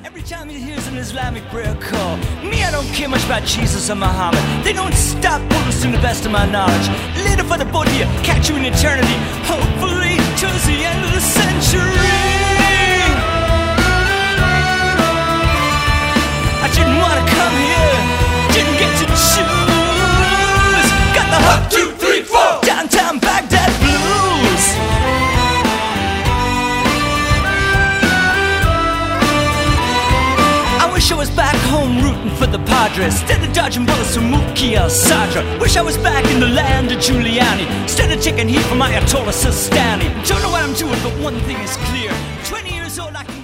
Every time he hears an Islamic prayer call, me, I don't care much about Jesus or Muhammad. They don't stop bullets to the best of my knowledge. Later for the both of you, catch you in eternity. Hopefully, towards the end of the century. I didn't want to come here, didn't get to choose. Got the hot 2, 3, 4 downtown Baghdad blues. Wish I was back home rooting for the Padres instead of dodging bullets from Mookie El Sadra. Wish I was back in the land of Giuliani instead of taking heat from Ayatollah Sistani. Don't know what I'm doing, but one thing is clear. 20 years old, I can